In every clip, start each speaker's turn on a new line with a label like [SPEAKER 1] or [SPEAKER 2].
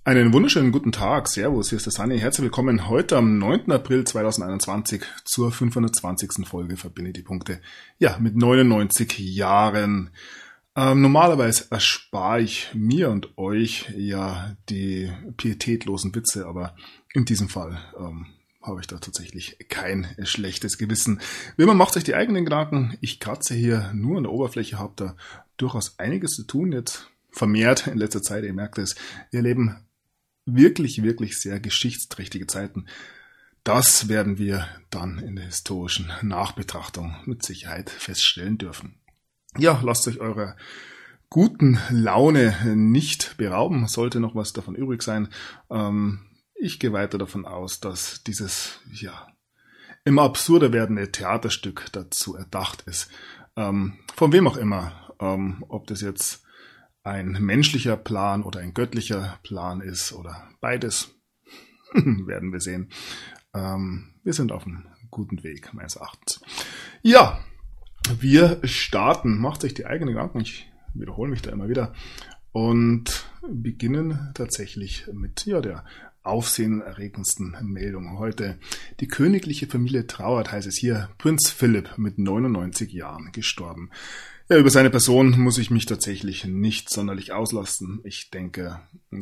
[SPEAKER 1] Einen wunderschönen guten Tag, Servus, hier ist der Sunny. Herzlich willkommen heute am 9. April 2021 zur 520. Folge Verbinde die Punkte. Ja, mit 99 Jahren. Normalerweise erspare ich mir und euch ja die pietätlosen Witze, aber in diesem Fall habe ich da tatsächlich kein schlechtes Gewissen. Wie man macht sich die eigenen Gedanken. Ich kratze hier nur an der Oberfläche, habe da durchaus einiges zu tun jetzt. Vermehrt in letzter Zeit, ihr merkt es, wir erleben wirklich sehr geschichtsträchtige Zeiten. Das werden wir dann in der historischen Nachbetrachtung mit Sicherheit feststellen dürfen. Ja, lasst euch eurer guten Laune nicht berauben, sollte noch was davon übrig sein. Ich gehe weiter davon aus, dass dieses immer absurder werdende Theaterstück dazu erdacht ist. Von wem auch immer, ob das jetzt ein menschlicher Plan oder ein göttlicher Plan ist oder beides, werden wir sehen. Wir sind auf einem guten Weg, meines Erachtens. Ja, wir starten. Macht euch die eigenen Gedanken. Ich wiederhole mich da immer wieder. Und beginnen tatsächlich mit der aufsehenerregendsten Meldung heute. Die königliche Familie trauert, heißt es hier. Prinz Philipp mit 99 Jahren gestorben. Ja, über seine Person muss ich mich tatsächlich nicht sonderlich auslassen. Ich denke,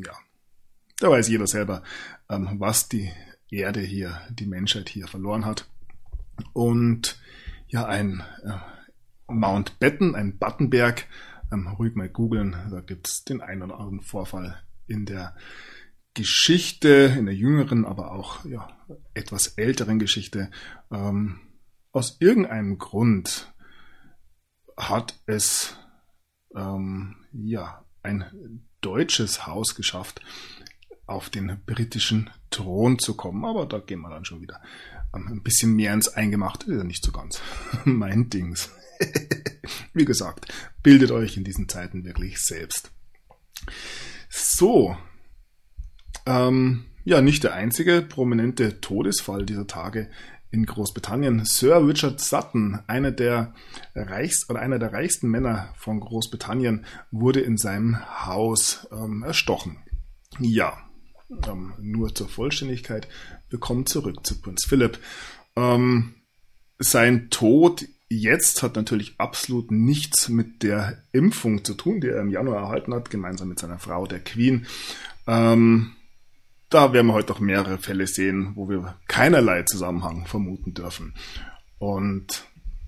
[SPEAKER 1] da weiß jeder selber, was die Erde hier, die Menschheit hier verloren hat. Und ein Mountbatten, ein Battenberg, ruhig mal googeln, da gibt es den einen oder anderen Vorfall in der Geschichte, in der jüngeren, aber auch etwas älteren Geschichte. Aus irgendeinem Grund hat es ein deutsches Haus geschafft, auf den britischen Thron zu kommen. Aber da gehen wir dann schon wieder ein bisschen mehr ins Eingemachte. Ist ja nicht so ganz mein Dings. Wie gesagt, bildet euch in diesen Zeiten wirklich selbst. So, nicht der einzige prominente Todesfall dieser Tage in Großbritannien. Sir Richard Sutton, einer der reichsten Männer von Großbritannien, wurde in seinem Haus erstochen. Ja, nur zur Vollständigkeit, wir kommen zurück zu Prinz Philipp. Sein Tod jetzt hat natürlich absolut nichts mit der Impfung zu tun, die er im Januar erhalten hat, gemeinsam mit seiner Frau, der Queen. Da werden wir heute noch mehrere Fälle sehen, wo wir keinerlei Zusammenhang vermuten dürfen. Und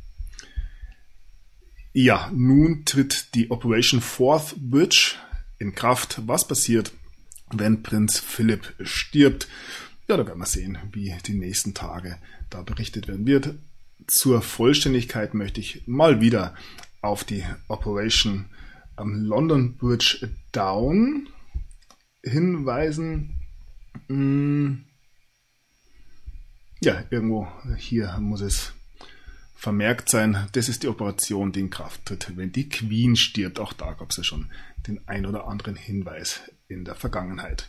[SPEAKER 1] nun tritt die Operation Fourth Bridge in Kraft. Was passiert, wenn Prinz Philipp stirbt? Ja, da werden wir sehen, wie die nächsten Tage da berichtet werden wird. Zur Vollständigkeit möchte ich mal wieder auf die Operation am London Bridge Down hinweisen. Irgendwo hier muss es vermerkt sein. Das ist die Operation, die in Kraft tritt, wenn die Queen stirbt. Auch da gab es ja schon den ein oder anderen Hinweis in der Vergangenheit.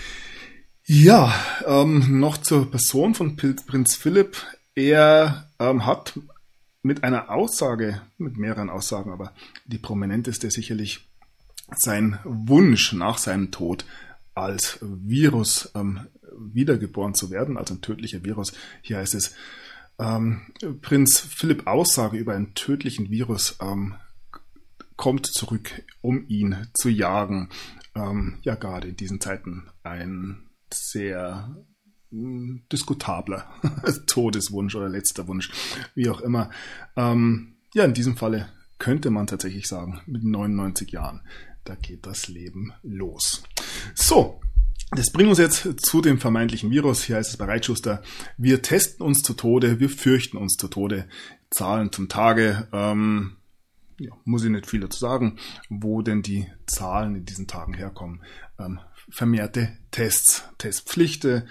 [SPEAKER 1] Noch zur Person von Prinz Philipp. Er hat mit mehreren Aussagen, aber die prominenteste sicherlich sein Wunsch nach seinem Tod als Virus wiedergeboren zu werden, also ein tödlicher Virus. Hier heißt es, Prinz Philipp Aussage über einen tödlichen Virus kommt zurück, um ihn zu jagen. Gerade in diesen Zeiten ein sehr diskutabler Todeswunsch oder letzter Wunsch, wie auch immer. In diesem Falle könnte man tatsächlich sagen, mit 99 Jahren, da geht das Leben los. So, das bringt uns jetzt zu dem vermeintlichen Virus. Hier heißt es bei Reitschuster, wir testen uns zu Tode, wir fürchten uns zu Tode. Zahlen zum Tage, muss ich nicht viel dazu sagen, wo denn die Zahlen in diesen Tagen herkommen. Vermehrte Tests, Testpflichten,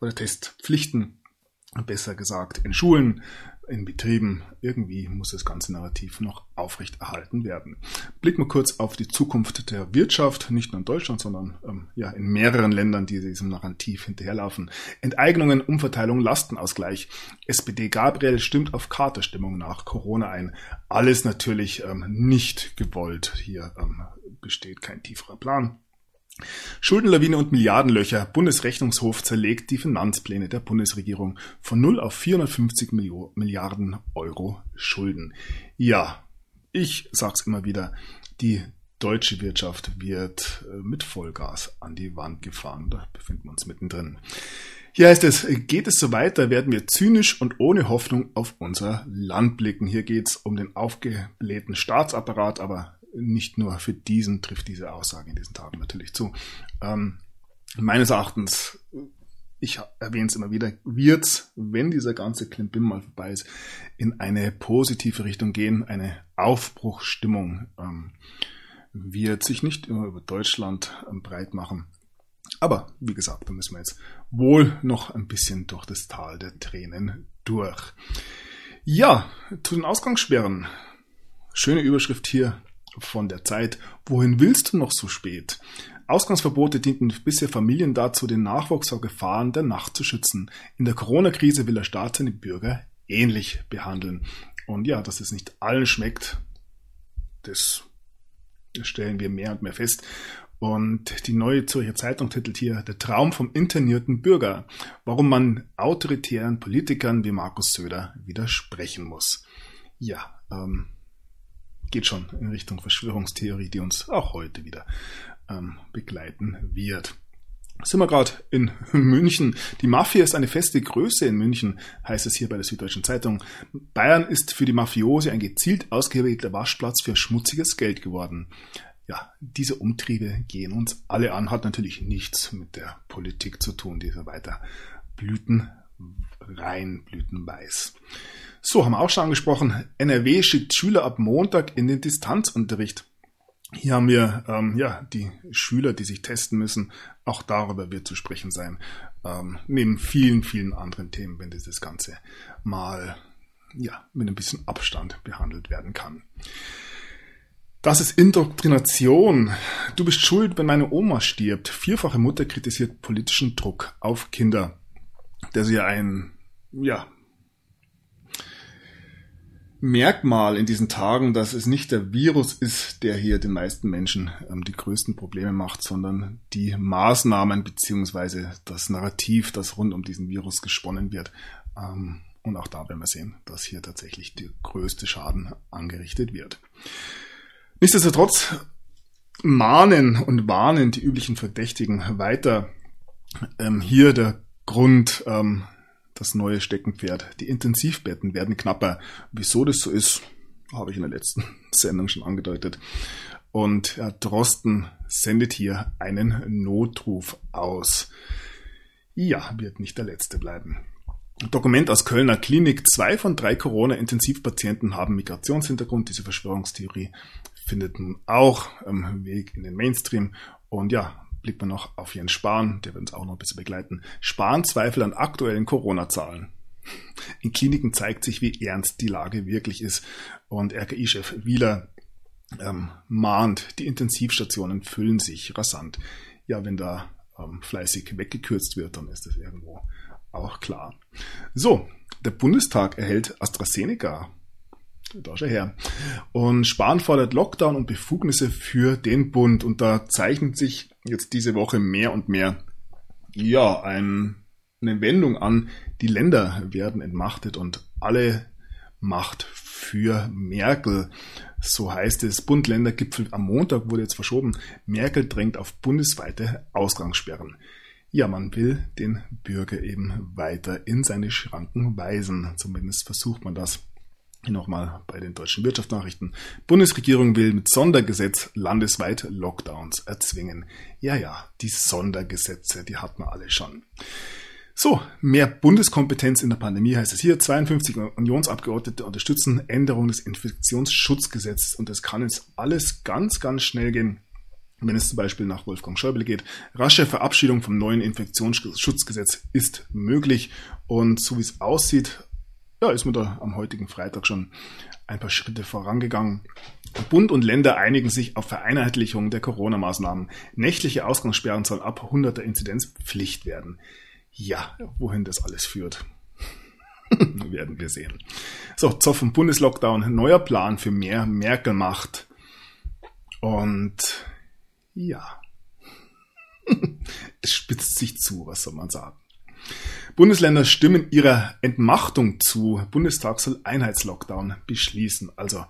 [SPEAKER 1] besser gesagt, in Schulen, in Betrieben. Irgendwie muss das ganze Narrativ noch aufrechterhalten werden. Blicken wir kurz auf die Zukunft der Wirtschaft, nicht nur in Deutschland, sondern in mehreren Ländern, die diesem Narrativ hinterherlaufen. Enteignungen, Umverteilung, Lastenausgleich. SPD Gabriel stimmt auf Katerstimmung nach Corona ein. Alles natürlich nicht gewollt. Hier besteht kein tieferer Plan. Schuldenlawine und Milliardenlöcher. Bundesrechnungshof zerlegt die Finanzpläne der Bundesregierung von 0 auf 450 Milliarden Euro Schulden. Ja, ich sag's immer wieder, die deutsche Wirtschaft wird mit Vollgas an die Wand gefahren. Da befinden wir uns mittendrin. Hier heißt es, geht es so weiter, werden wir zynisch und ohne Hoffnung auf unser Land blicken. Hier geht's um den aufgeblähten Staatsapparat, aber nicht nur für diesen trifft diese Aussage in diesen Tagen natürlich zu. Meines Erachtens, ich erwähne es immer wieder, wird's, wenn dieser ganze Klimbim mal vorbei ist, in eine positive Richtung gehen, eine Aufbruchsstimmung wird sich nicht immer über Deutschland breit machen. Aber wie gesagt, da müssen wir jetzt wohl noch ein bisschen durch das Tal der Tränen durch. Ja, zu den Ausgangssperren. Schöne Überschrift hier von der Zeit. Wohin willst du noch so spät? Ausgangsverbote dienten bisher Familien dazu, den Nachwuchs vor Gefahren der Nacht zu schützen. In der Corona-Krise will der Staat seine Bürger ähnlich behandeln. Und ja, dass es nicht allen schmeckt, das stellen wir mehr und mehr fest. Und die Neue Zürcher Zeitung titelt hier Der Traum vom internierten Bürger, warum man autoritären Politikern wie Markus Söder widersprechen muss. Ja, geht schon in Richtung Verschwörungstheorie, die uns auch heute wieder begleiten wird. Sind wir gerade in München. Die Mafia ist eine feste Größe in München, heißt es hier bei der Süddeutschen Zeitung. Bayern ist für die Mafiose ein gezielt ausgewählter Waschplatz für schmutziges Geld geworden. Ja, diese Umtriebe gehen uns alle an, hat natürlich nichts mit der Politik zu tun, die wir weiter blütenweiß. So, haben wir auch schon angesprochen, NRW schickt Schüler ab Montag in den Distanzunterricht. Hier haben wir die Schüler, die sich testen müssen. Auch darüber wird zu sprechen sein. Neben vielen, vielen anderen Themen, wenn dieses Ganze mal mit ein bisschen Abstand behandelt werden kann. Das ist Indoktrination. Du bist schuld, wenn meine Oma stirbt. Vierfache Mutter kritisiert politischen Druck auf Kinder. Das ist ja ein Merkmal in diesen Tagen, dass es nicht der Virus ist, der hier den meisten Menschen die größten Probleme macht, sondern die Maßnahmen beziehungsweise das Narrativ, das rund um diesen Virus gesponnen wird. Und auch da werden wir sehen, dass hier tatsächlich der größte Schaden angerichtet wird. Nichtsdestotrotz mahnen und warnen die üblichen Verdächtigen weiter. Hier der Grund, das neue Steckenpferd. Die Intensivbetten werden knapper. Wieso das so ist, habe ich in der letzten Sendung schon angedeutet. Und Herr Drosten sendet hier einen Notruf aus. Ja, wird nicht der letzte bleiben. Dokument aus Kölner Klinik. 2 von 3 Corona-Intensivpatienten haben Migrationshintergrund. Diese Verschwörungstheorie findet nun auch Weg in den Mainstream. Und ja, blickt man noch auf Jens Spahn, der wird uns auch noch ein bisschen begleiten. Spahn Zweifel an aktuellen Corona-Zahlen. In Kliniken zeigt sich, wie ernst die Lage wirklich ist. Und RKI-Chef Wieler mahnt, die Intensivstationen füllen sich rasant. Ja, wenn da fleißig weggekürzt wird, dann ist das irgendwo auch klar. So, der Bundestag erhält AstraZeneca. Da schau her. Und Spahn fordert Lockdown und Befugnisse für den Bund. Und da zeichnet sich jetzt diese Woche mehr und mehr eine Wendung an. Die Länder werden entmachtet und alle Macht für Merkel. So heißt es. Bund-Länder-Gipfel am Montag wurde jetzt verschoben. Merkel drängt auf bundesweite Ausgangssperren. Ja, man will den Bürger eben weiter in seine Schranken weisen. Zumindest versucht man das. Nochmal bei den deutschen Wirtschaftsnachrichten. Bundesregierung will mit Sondergesetz landesweit Lockdowns erzwingen. Ja, die Sondergesetze, die hat man alle schon. So, mehr Bundeskompetenz in der Pandemie heißt es hier. 52 Unionsabgeordnete unterstützen Änderung des Infektionsschutzgesetzes. Und das kann jetzt alles ganz, ganz schnell gehen, wenn es zum Beispiel nach Wolfgang Schäuble geht. Rasche Verabschiedung vom neuen Infektionsschutzgesetz ist möglich. Und so wie es aussieht, ist man da am heutigen Freitag schon ein paar Schritte vorangegangen. Bund und Länder einigen sich auf Vereinheitlichung der Corona-Maßnahmen. Nächtliche Ausgangssperren sollen ab 100er Inzidenz Pflicht werden. Ja, wohin das alles führt, werden wir sehen. So, Zoff und Bundeslockdown, neuer Plan für mehr Merkel-Macht. Und ja, Es spitzt sich zu, was soll man sagen. Bundesländer stimmen ihrer Entmachtung zu. Bundestag soll Einheitslockdown beschließen. Also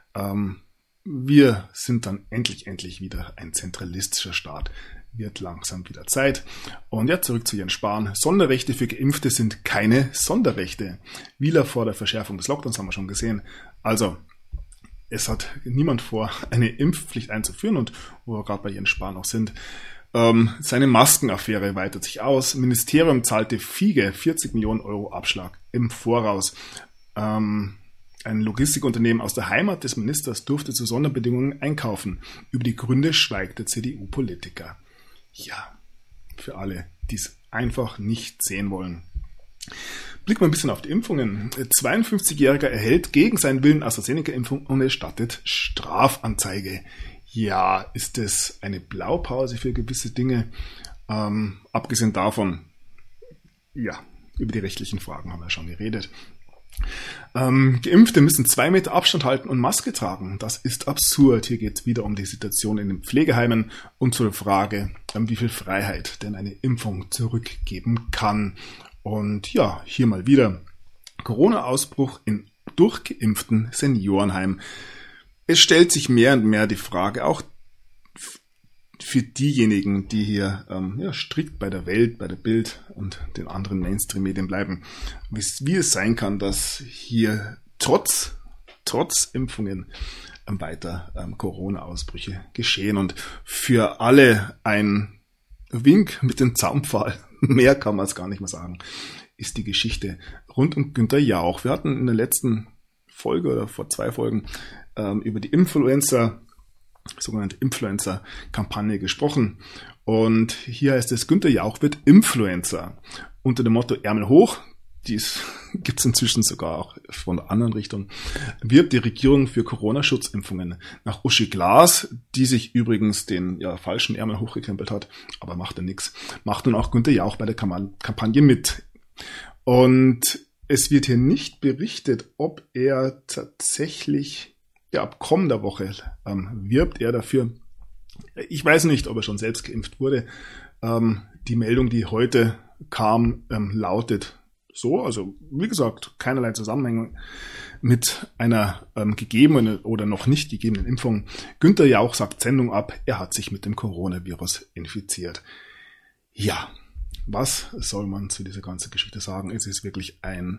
[SPEAKER 1] wir sind dann endlich wieder ein zentralistischer Staat. Wird langsam wieder Zeit. Und ja, zurück zu Jens Spahn. Sonderrechte für Geimpfte sind keine Sonderrechte. Wieler vor der Verschärfung des Lockdowns haben wir schon gesehen. Also es hat niemand vor, eine Impfpflicht einzuführen. Und wo wir gerade bei Jens Spahn auch sind, seine Maskenaffäre weitet sich aus. Ministerium zahlte Fiege 40 Millionen Euro Abschlag im Voraus. Ein Logistikunternehmen aus der Heimat des Ministers durfte zu Sonderbedingungen einkaufen. Über die Gründe schweigt der CDU-Politiker. Ja, für alle, die es einfach nicht sehen wollen. Blicken wir ein bisschen auf die Impfungen. 52-Jähriger erhält gegen seinen Willen AstraZeneca-Impfung und erstattet Strafanzeige. Ja, ist es eine Blaupause für gewisse Dinge? Abgesehen davon, ja, über die rechtlichen Fragen haben wir schon geredet. Geimpfte müssen 2 Meter Abstand halten und Maske tragen. Das ist absurd. Hier geht es wieder um die Situation in den Pflegeheimen und zur Frage, wie viel Freiheit denn eine Impfung zurückgeben kann. Und ja, hier mal wieder Corona-Ausbruch in durchgeimpften Seniorenheim. Es stellt sich mehr und mehr die Frage, auch für diejenigen, die hier strikt bei der Welt, bei der Bild und den anderen Mainstream-Medien bleiben, wie es sein kann, dass hier trotz Impfungen weiter Corona-Ausbrüche geschehen. Und für alle ein Wink mit dem Zaunpfahl, mehr kann man es gar nicht mehr sagen, ist die Geschichte rund um Günther Jauch. Wir hatten in der letzten Folge oder vor 2 Folgen über die sogenannte Influencer-Kampagne gesprochen. Und hier heißt es, Günther Jauch wird Influencer. Unter dem Motto Ärmel hoch, dies gibt es inzwischen sogar auch von der anderen Richtung, wirbt die Regierung für Corona-Schutzimpfungen. Nach Uschi Glas, die sich übrigens den falschen Ärmel hochgekrempelt hat, aber macht ja nichts, macht nun auch Günther Jauch bei der Kampagne mit. Und es wird hier nicht berichtet, ob er tatsächlich ab kommender Woche wirbt er dafür. Ich weiß nicht, ob er schon selbst geimpft wurde. Die Meldung, die heute kam, lautet so, also wie gesagt, keinerlei Zusammenhänge mit einer gegebenen oder noch nicht gegebenen Impfung. Günther Jauch sagt Sendung ab, er hat sich mit dem Coronavirus infiziert. Ja, was soll man zu dieser ganzen Geschichte sagen? Es ist wirklich ein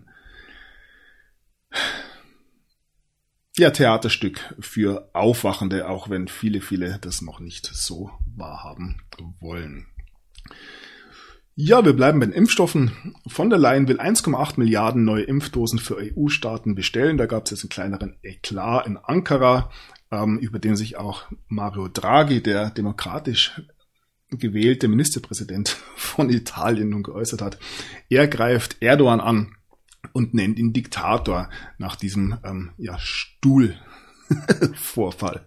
[SPEAKER 1] Theaterstück für Aufwachende, auch wenn viele das noch nicht so wahrhaben wollen. Ja, wir bleiben bei den Impfstoffen. Von der Leyen will 1,8 Milliarden neue Impfdosen für EU-Staaten bestellen. Da gab es jetzt einen kleineren Eklat in Ankara, über den sich auch Mario Draghi, der demokratisch gewählte Ministerpräsident von Italien, nun geäußert hat. Er greift Erdogan an und nennt ihn Diktator nach diesem Stuhlvorfall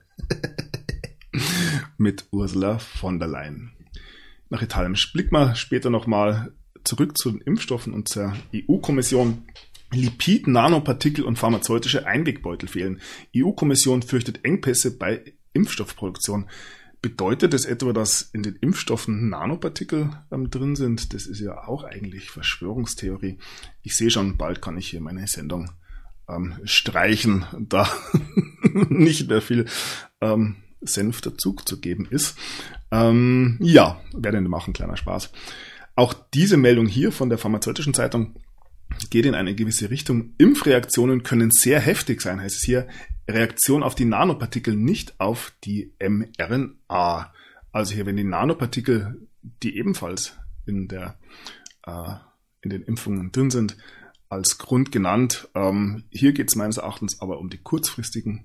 [SPEAKER 1] mit Ursula von der Leyen. Nach Italien blicken wir später nochmal zurück zu den Impfstoffen und zur EU-Kommission. Lipid, Nanopartikel und pharmazeutische Einwegbeutel fehlen. EU-Kommission fürchtet Engpässe bei Impfstoffproduktion. Bedeutet das etwa, dass in den Impfstoffen Nanopartikel drin sind? Das ist ja auch eigentlich Verschwörungstheorie. Ich sehe schon, bald kann ich hier meine Sendung streichen, da nicht mehr viel Senf dazu zu geben ist. Werden wir machen, kleiner Spaß. Auch diese Meldung hier von der Pharmazeutischen Zeitung geht in eine gewisse Richtung. Impfreaktionen können sehr heftig sein, heißt es hier. Reaktion auf die Nanopartikel, nicht auf die mRNA. Also hier, wenn die Nanopartikel, die ebenfalls in den Impfungen drin sind, als Grund genannt. Hier geht es meines Erachtens aber um die kurzfristigen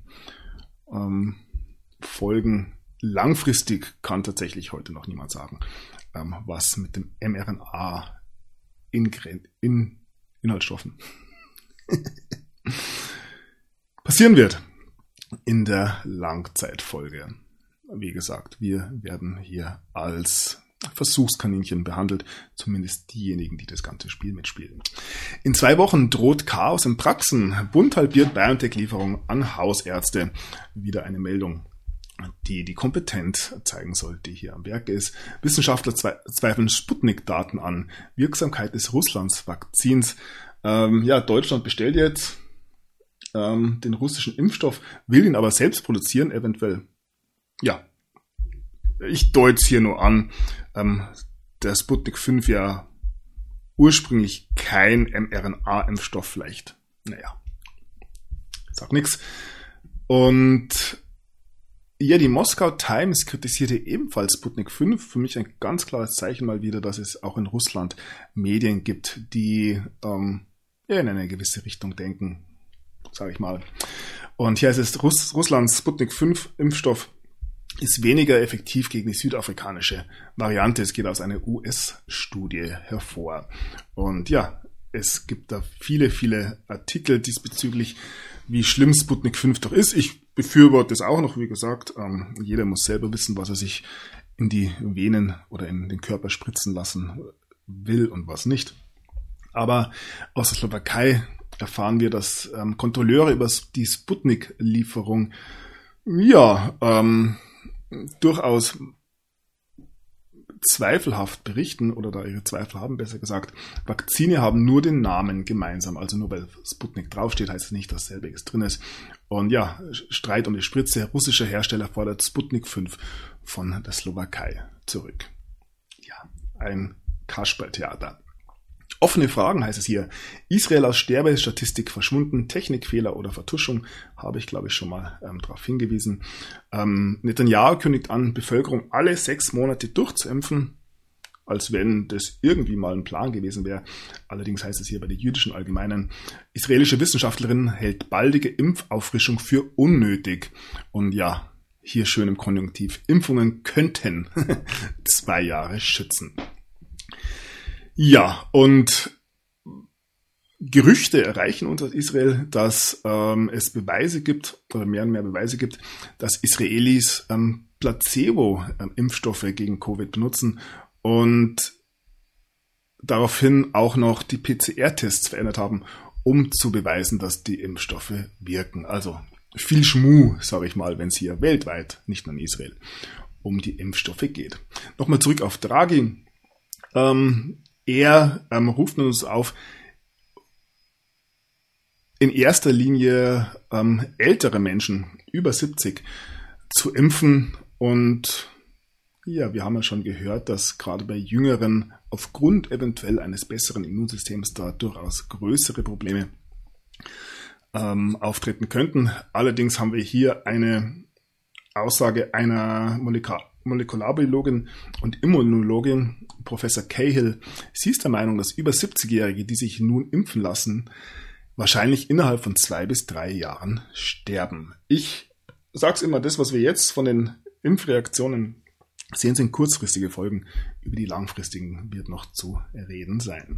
[SPEAKER 1] Folgen. Langfristig kann tatsächlich heute noch niemand sagen, was mit dem mRNA in Inhaltsstoffen passieren wird in der Langzeitfolge. Wie gesagt, wir werden hier als Versuchskaninchen behandelt, zumindest diejenigen, die das ganze Spiel mitspielen. In 2 Wochen droht Chaos in Praxen. Bund halbiert BioNTech-Lieferung an Hausärzte. Wieder eine Meldung die Kompetenz zeigen soll, die hier am Werke ist. Wissenschaftler zweifeln Sputnik-Daten an. Wirksamkeit des Russlands-Vakzins. Deutschland bestellt jetzt den russischen Impfstoff, will ihn aber selbst produzieren, eventuell. Ja, ich deute es hier nur an. Der Sputnik 5 ja ursprünglich kein mRNA-Impfstoff vielleicht. Naja, sag nix. Und ja, die Moskau Times kritisierte ebenfalls Sputnik 5. Für mich ein ganz klares Zeichen mal wieder, dass es auch in Russland Medien gibt, die in eine gewisse Richtung denken, sage ich mal. Und hier heißt es, Russlands Sputnik 5 Impfstoff ist weniger effektiv gegen die südafrikanische Variante. Es geht aus einer US-Studie hervor. Und ja, es gibt da viele, viele Artikel diesbezüglich, wie schlimm Sputnik 5 doch ist. Ich befürworte es auch noch, wie gesagt. Jeder muss selber wissen, was er sich in die Venen oder in den Körper spritzen lassen will und was nicht. Aber aus der Slowakei erfahren wir, dass Kontrolleure über die Sputnik-Lieferung durchaus zweifelhaft berichten oder da ihre Zweifel haben, besser gesagt. Vakzine haben nur den Namen gemeinsam, also nur weil Sputnik draufsteht, heißt es nicht, dass selbiges drin ist. Und ja, Streit um die Spritze. Russischer Hersteller fordert Sputnik 5 von der Slowakei zurück. Ja, ein Kasperltheater. Offene Fragen heißt es hier. Israel aus Sterbestatistik verschwunden, Technikfehler oder Vertuschung, habe ich glaube ich schon mal darauf hingewiesen. Netanyahu kündigt an, Bevölkerung alle 6 Monate durchzuimpfen, als wenn das irgendwie mal ein Plan gewesen wäre. Allerdings heißt es hier bei der Jüdischen Allgemeinen, israelische Wissenschaftlerin hält baldige Impfauffrischung für unnötig. Und ja, hier schön im Konjunktiv, Impfungen könnten 2 Jahre schützen. Ja, und Gerüchte erreichen uns aus Israel, dass es Beweise gibt, oder mehr und mehr Beweise gibt, dass Israelis Placebo-Impfstoffe gegen Covid benutzen und daraufhin auch noch die PCR-Tests verändert haben, um zu beweisen, dass die Impfstoffe wirken. Also viel Schmuh, sage ich mal, wenn es hier weltweit, nicht nur in Israel, um die Impfstoffe geht. Nochmal zurück auf Draghi. Er ruft uns auf, in erster Linie ältere Menschen über 70 zu impfen. Und ja, wir haben ja schon gehört, dass gerade bei Jüngeren aufgrund eventuell eines besseren Immunsystems da durchaus größere Probleme auftreten könnten. Allerdings haben wir hier eine Aussage einer Molekularbiologin und Immunologin, Professor Cahill. Sie ist der Meinung, dass über 70-Jährige, die sich nun impfen lassen, wahrscheinlich innerhalb von 2 bis 3 Jahren sterben. Ich sage es immer, das, was wir jetzt von den Impfreaktionen sehen, sind kurzfristige Folgen. Über die langfristigen wird noch zu reden sein.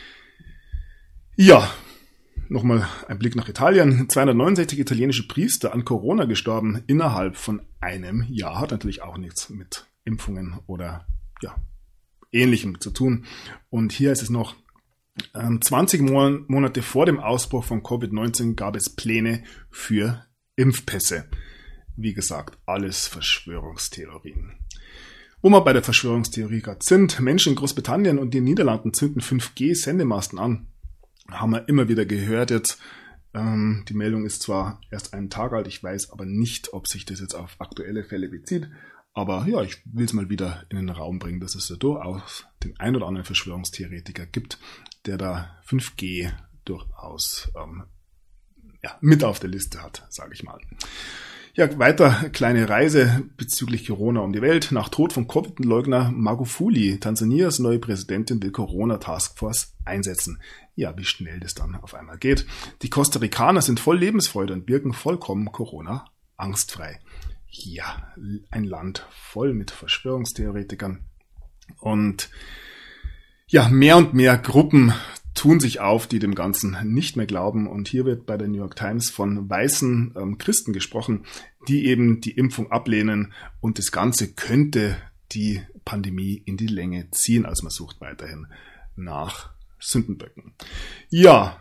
[SPEAKER 1] Ja, nochmal ein Blick nach Italien. 269 italienische Priester an Corona gestorben innerhalb von einem Jahr. Hat natürlich auch nichts mit Impfungen oder Ähnlichem zu tun. Und hier ist es noch, 20 Monate vor dem Ausbruch von Covid-19 gab es Pläne für Impfpässe. Wie gesagt, alles Verschwörungstheorien. Wo wir bei der Verschwörungstheorie gerade sind, Menschen in Großbritannien und den Niederlanden zünden 5G-Sendemasten an. Haben wir immer wieder gehört jetzt. Die Meldung ist zwar erst einen Tag alt, ich weiß aber nicht, ob sich das jetzt auf aktuelle Fälle bezieht. Aber ja, ich will es mal wieder in den Raum bringen, dass es da durchaus den ein oder anderen Verschwörungstheoretiker gibt, der da 5G durchaus mit auf der Liste hat, sage ich mal. Ja, weiter kleine Reise bezüglich Corona um die Welt. Nach Tod von Covid-Leugner Magufuli, Tansanias neue Präsidentin will Corona-Taskforce einsetzen. Ja, wie schnell das dann auf einmal geht. Die Costa Ricaner sind voll Lebensfreude und wirken vollkommen Corona-angstfrei. Ja, ein Land voll mit Verschwörungstheoretikern. Und ja, mehr und mehr Gruppen tun sich auf, die dem Ganzen nicht mehr glauben. Und hier wird bei der New York Times von weißen Christen gesprochen, die eben die Impfung ablehnen. Und das Ganze könnte die Pandemie in die Länge ziehen. Also man sucht weiterhin nach Sündenböcken. Ja,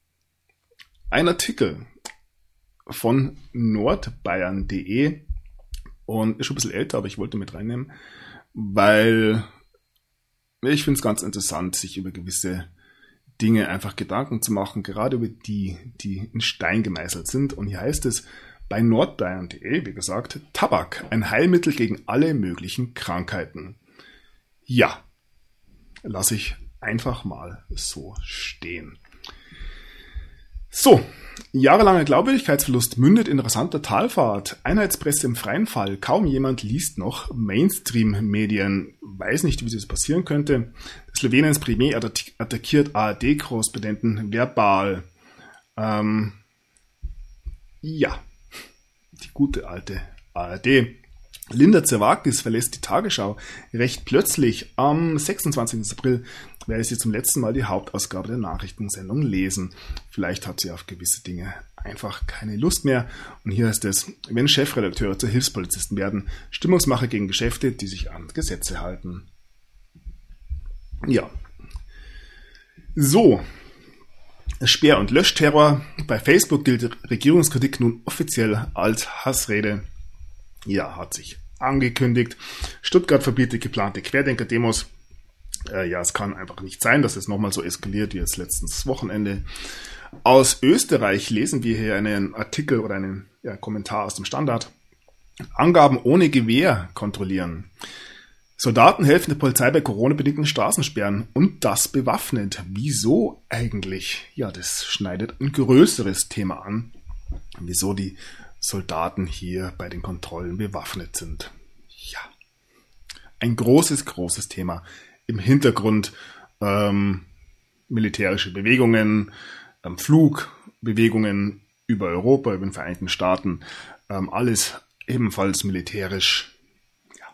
[SPEAKER 1] ein Artikel von nordbayern.de und ist schon ein bisschen älter, aber ich wollte mit reinnehmen, weil ich finde es ganz interessant, sich über gewisse Dinge einfach Gedanken zu machen, gerade über die in Stein gemeißelt sind. Und hier heißt es bei nordbayern.de, wie gesagt, Tabak, ein Heilmittel gegen alle möglichen Krankheiten. Ja, lasse ich einfach mal so stehen. So, jahrelanger Glaubwürdigkeitsverlust mündet in rasanter Talfahrt. Einheitspresse im freien Fall. Kaum jemand liest noch Mainstream-Medien. Weiß nicht, wie das passieren könnte. Sloweniens Premier attackiert ARD-Korrespondenten verbal. Ja, die gute alte ARD. Linda Zerwakis verlässt die Tagesschau recht plötzlich. Am 26. April werde sie zum letzten Mal die Hauptausgabe der Nachrichtensendung lesen. Vielleicht hat sie auf gewisse Dinge einfach keine Lust mehr. Und hier heißt es, wenn Chefredakteure zu Hilfspolizisten werden, Stimmungsmache gegen Geschäfte, die sich an Gesetze halten. Ja. So. Sperr- und Löschterror. Bei Facebook gilt Regierungskritik nun offiziell als Hassrede. Ja, hat sich angekündigt. Stuttgart verbietet geplante Querdenker-Demos. Ja, es kann einfach nicht sein, dass es nochmal so eskaliert wie jetzt letztes Wochenende. Aus Österreich lesen wir hier einen Artikel oder einen Kommentar aus dem Standard. Angaben ohne Gewehr kontrollieren. Soldaten helfen der Polizei bei Corona-bedingten Straßensperren und das bewaffnet. Wieso eigentlich? Ja, das schneidet ein größeres Thema an. Wieso die Soldaten hier bei den Kontrollen bewaffnet sind. Ja, ein großes Thema. Im Hintergrund militärische Bewegungen, Flugbewegungen über Europa, über den Vereinigten Staaten, alles ebenfalls militärisch. Ja.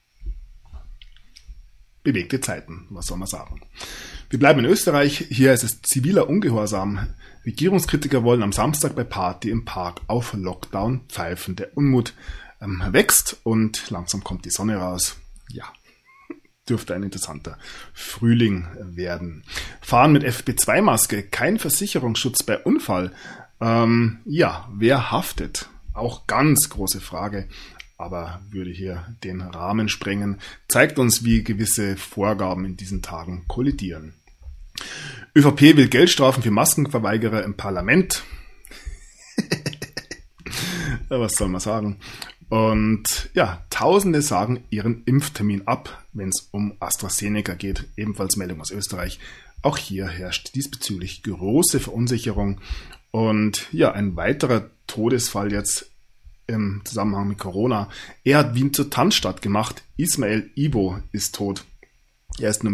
[SPEAKER 1] Bewegte Zeiten, was soll man sagen. Wir bleiben in Österreich. Hier ist es ziviler Ungehorsam. Regierungskritiker wollen am Samstag bei Party im Park auf Lockdown pfeifen. Der Unmut wächst und langsam kommt die Sonne raus. Ja, dürfte ein interessanter Frühling werden. Fahren mit FP2-Maske, kein Versicherungsschutz bei Unfall. Ja, wer haftet? Auch ganz große Frage, aber würde hier den Rahmen sprengen. Zeigt uns, wie gewisse Vorgaben in diesen Tagen kollidieren. ÖVP will Geldstrafen für Maskenverweigerer im Parlament. Was soll man sagen? Und ja, Tausende sagen ihren Impftermin ab, wenn es um AstraZeneca geht. Ebenfalls Meldung aus Österreich. Auch hier herrscht diesbezüglich große Verunsicherung. Und ja, ein weiterer Todesfall jetzt im Zusammenhang mit Corona. Er hat Wien zur Tanzstadt gemacht. Ismail Ibo ist tot. Er ist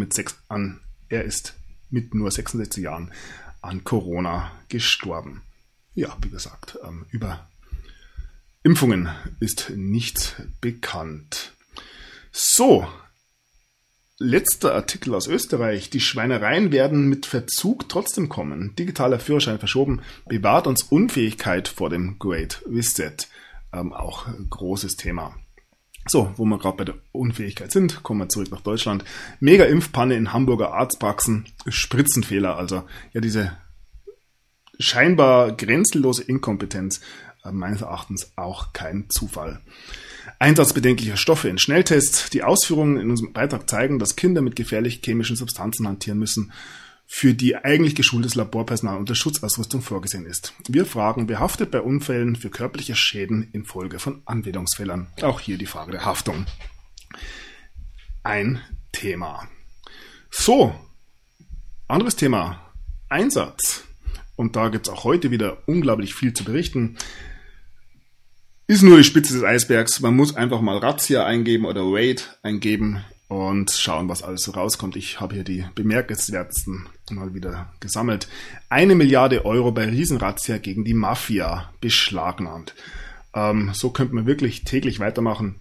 [SPEAKER 1] mit nur 66 Jahren an Corona gestorben. Ja, wie gesagt, über Impfungen ist nichts bekannt. So, letzter Artikel aus Österreich. Die Schweinereien werden mit Verzug trotzdem kommen. Digitaler Führerschein verschoben, bewahrt uns Unfähigkeit vor dem Great Reset. Auch großes Thema. So, wo wir gerade bei der Unfähigkeit sind, kommen wir zurück nach Deutschland. Mega-Impfpanne in Hamburger Arztpraxen, Spritzenfehler, also ja diese scheinbar grenzenlose Inkompetenz, meines Erachtens auch kein Zufall. Einsatz bedenklicher Stoffe in Schnelltests. Die Ausführungen in unserem Beitrag zeigen, dass Kinder mit gefährlichen chemischen Substanzen hantieren müssen, für die eigentlich geschultes Laborpersonal unter Schutzausrüstung vorgesehen ist. Wir fragen, wer haftet bei Unfällen für körperliche Schäden infolge von Anwendungsfehlern? Auch hier die Frage der Haftung. Ein Thema. So, anderes Thema. Einsatz. Und da gibt es auch heute wieder unglaublich viel zu berichten. Ist nur die Spitze des Eisbergs. Man muss einfach mal Razzia eingeben oder Raid eingeben und schauen, was alles so rauskommt. Ich habe hier die bemerkenswertesten mal wieder gesammelt. 1 Milliarde Euro bei Riesenrazzia gegen die Mafia beschlagnahmt. So könnte man wirklich täglich weitermachen.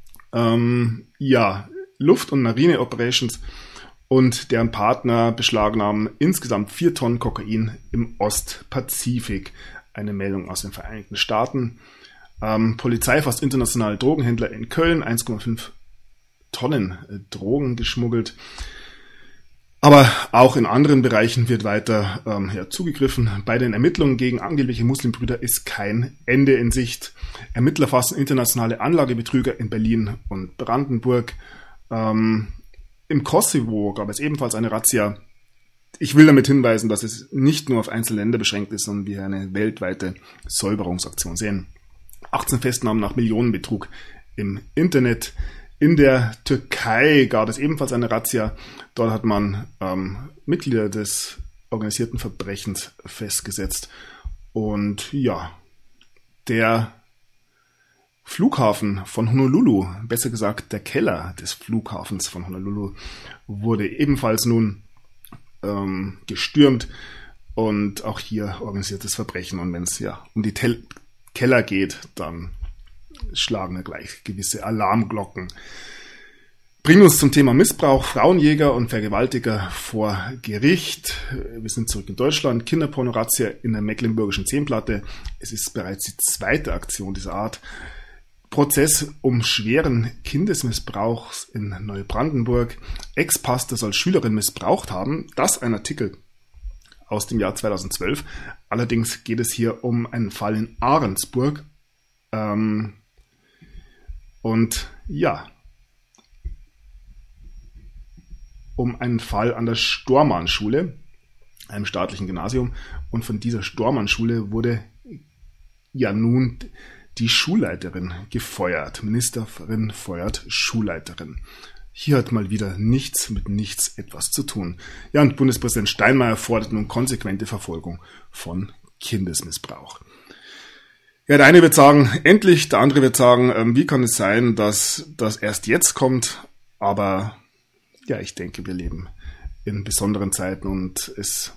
[SPEAKER 1] Ja, Luft- und Marine-Operations und deren Partner beschlagnahmen insgesamt 4 Tonnen Kokain im Ostpazifik. Eine Meldung aus den Vereinigten Staaten. Polizei fasst internationale Drogenhändler in Köln, 1,5 Tonnen Drogen geschmuggelt. Aber auch in anderen Bereichen wird weiter zugegriffen. Bei den Ermittlungen gegen angebliche Muslimbrüder ist kein Ende in Sicht. Ermittler fassen internationale Anlagebetrüger in Berlin und Brandenburg. Im Kosovo gab es ebenfalls eine Razzia. Ich will damit hinweisen, dass es nicht nur auf einzelne Länder beschränkt ist, sondern wir eine weltweite Säuberungsaktion sehen. 18 Festnahmen nach Millionenbetrug im Internet. In der Türkei gab es ebenfalls eine Razzia. Dort hat man Mitglieder des organisierten Verbrechens festgesetzt. Und ja, der Flughafen von Honolulu, besser gesagt der Keller des Flughafens von Honolulu, wurde ebenfalls nun gestürmt. Und auch hier organisiertes Verbrechen. Und wenn es ja um die Keller geht, dann schlagen wir gleich gewisse Alarmglocken. Bringen uns zum Thema Missbrauch, Frauenjäger und Vergewaltiger vor Gericht. Wir sind zurück in Deutschland. Kinderpornorazzia in der Mecklenburgischen Seenplatte. Es ist bereits die zweite Aktion dieser Art. Prozess um schweren Kindesmissbrauch in Neubrandenburg. Ex-Pastor soll Schülerin missbraucht haben. Das ein Artikel aus dem Jahr 2012. Allerdings geht es hier um einen Fall in Ahrensburg. Und ja, um einen Fall an der Stormann-Schule, einem staatlichen Gymnasium. Und von dieser Stormann-Schule wurde ja nun die Schulleiterin gefeuert. Ministerin feuert Schulleiterin. Hier hat mal wieder nichts mit nichts etwas zu tun. Ja, und Bundespräsident Steinmeier fordert nun konsequente Verfolgung von Kindesmissbrauch. Ja, der eine wird sagen, endlich, der andere wird sagen, wie kann es sein, dass das erst jetzt kommt? Aber ja, ich denke, wir leben in besonderen Zeiten und es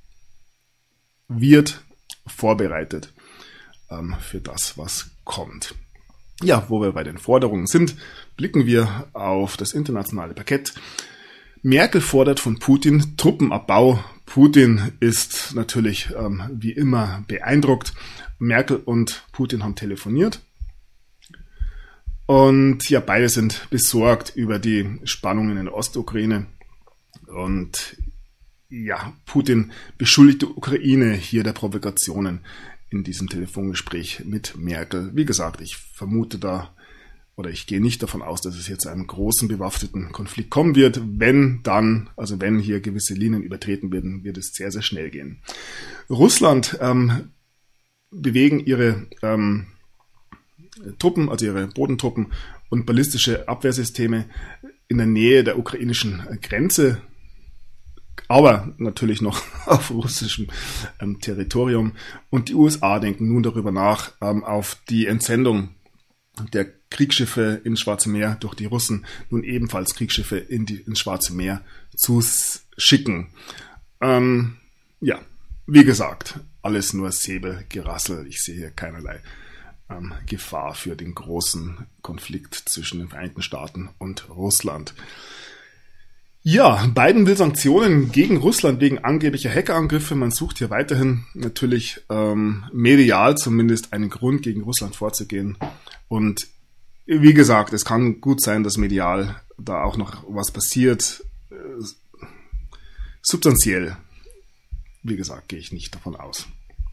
[SPEAKER 1] wird vorbereitet für das, was kommt. Ja, wo wir bei den Forderungen sind, blicken wir auf das internationale Parkett. Merkel fordert von Putin Truppenabbau. Putin ist natürlich wie immer beeindruckt. Merkel und Putin haben telefoniert. Und ja, beide sind besorgt über die Spannungen in der Ostukraine. Und ja, Putin beschuldigt die Ukraine hier der Provokationen in diesem Telefongespräch mit Merkel. Wie gesagt, ich vermute oder ich gehe nicht davon aus, dass es hier zu einem großen bewaffneten Konflikt kommen wird. Wenn dann, also wenn hier gewisse Linien übertreten werden, wird es sehr, sehr schnell gehen. Russland bewegen ihre Truppen, also ihre Bodentruppen und ballistische Abwehrsysteme in der Nähe der ukrainischen Grenze, aber natürlich noch auf russischem Territorium. Und die USA denken nun darüber nach, auf die Entsendung der Kriegsschiffe ins Schwarze Meer durch die Russen nun ebenfalls Kriegsschiffe ins Schwarze Meer zu schicken. Ja, wie gesagt, alles nur Säbelgerassel. Ich sehe hier keinerlei Gefahr für den großen Konflikt zwischen den Vereinigten Staaten und Russland. Ja, Biden will Sanktionen gegen Russland wegen angeblicher Hackerangriffe. Man sucht hier weiterhin natürlich medial zumindest einen Grund, gegen Russland vorzugehen. Und wie gesagt, es kann gut sein, dass medial da auch noch was passiert. Substanziell, wie gesagt, gehe ich nicht davon aus.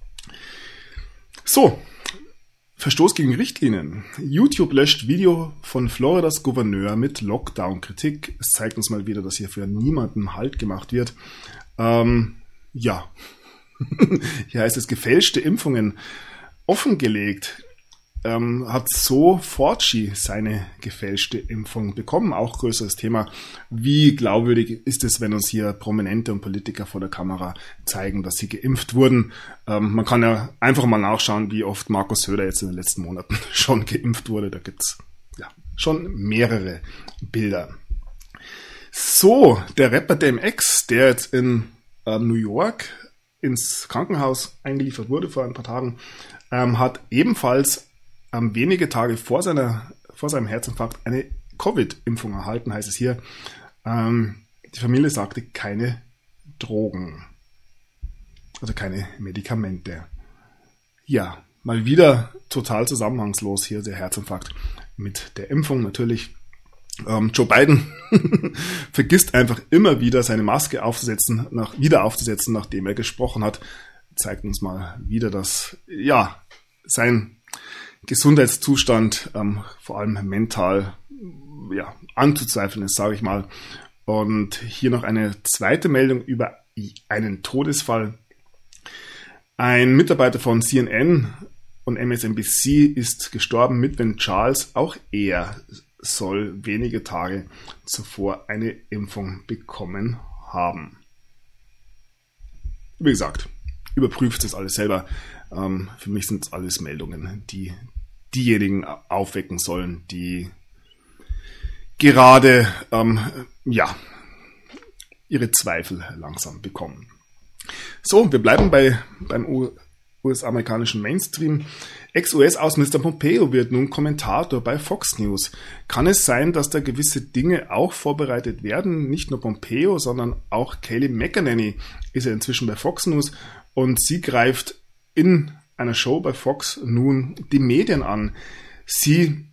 [SPEAKER 1] So, Verstoß gegen Richtlinien. YouTube löscht Video von Floridas Gouverneur mit Lockdown-Kritik. Es zeigt uns mal wieder, dass hier für niemanden Halt gemacht wird. Ja, hier heißt es, gefälschte Impfungen offengelegt. Hat so Fauci seine gefälschte Impfung bekommen. Auch größeres Thema. Wie glaubwürdig ist es, wenn uns hier Prominente und Politiker vor der Kamera zeigen, dass sie geimpft wurden? Man kann ja einfach mal nachschauen, wie oft Markus Söder jetzt in den letzten Monaten schon geimpft wurde. Da gibt's ja schon mehrere Bilder. So, der Rapper DMX, der jetzt in New York ins Krankenhaus eingeliefert wurde vor ein paar Tagen, hat ebenfalls wenige Tage vor seinem Herzinfarkt eine Covid-Impfung erhalten, heißt es hier. Die Familie sagte keine Drogen, also keine Medikamente. Ja, mal wieder total zusammenhangslos hier der Herzinfarkt mit der Impfung natürlich. Joe Biden vergisst einfach immer wieder seine Maske wieder aufzusetzen, nachdem er gesprochen hat. Zeigt uns mal wieder, dass sein Gesundheitszustand vor allem mental anzuzweifeln ist, sage ich mal. Und hier noch eine zweite Meldung über einen Todesfall. Ein Mitarbeiter von CNN und MSNBC ist gestorben mit Wenn Charles. Auch er soll wenige Tage zuvor eine Impfung bekommen haben. Wie gesagt, überprüft das alles selber. Für mich sind es alles Meldungen, die diejenigen aufwecken sollen, die gerade ihre Zweifel langsam bekommen. So, wir bleiben beim US-amerikanischen Mainstream. Ex-US-Außenminister Pompeo wird nun Kommentator bei Fox News. Kann es sein, dass da gewisse Dinge auch vorbereitet werden? Nicht nur Pompeo, sondern auch Kayleigh McEnany ist ja inzwischen bei Fox News und sie greift in einer Show bei Fox nun die Medien an. Sie